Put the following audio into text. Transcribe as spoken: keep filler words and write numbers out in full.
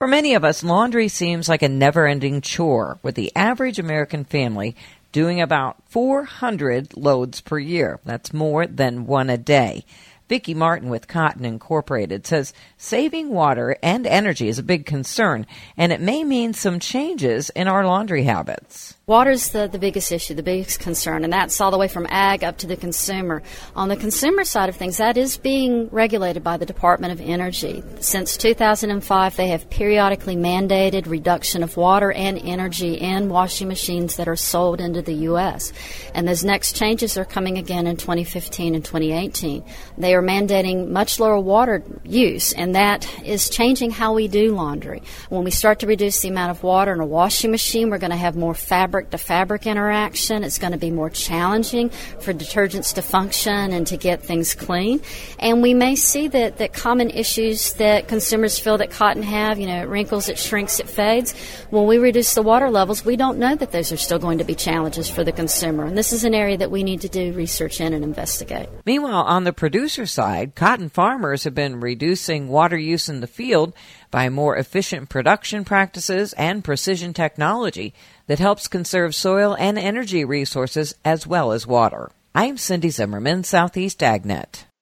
For many of us, laundry seems like a never-ending chore, with the average American family doing about four hundred loads per year. That's more than one a day. Vicki Martin with Cotton Incorporated says saving water and energy is a big concern, and it may mean some changes in our laundry habits. Water's the, the biggest issue, the biggest concern, and that's all the way from ag up to the consumer. On the consumer side of things, that is being regulated by the Department of Energy. Since two thousand five, they have periodically mandated reduction of water and energy in washing machines that are sold into the U S. And those next changes are coming again in twenty fifteen and twenty eighteen. They are mandating much lower water use, and that is changing how we do laundry. When we start to reduce the amount of water in a washing machine, we're going to have more fabric to fabric interaction. It's going to be more challenging for detergents to function and to get things clean. And we may see that, that common issues that consumers feel that cotton have, you know, it wrinkles, it shrinks, it fades. When we reduce the water levels, we don't know that those are still going to be challenges for the consumer. And this is an area that we need to do research in and investigate. Meanwhile, on the producer side, cotton farmers have been reducing water use in the field by more efficient production practices and precision technology that helps conserve soil and energy resources as well as water. I'm Cindy Zimmerman, Southeast AgNet.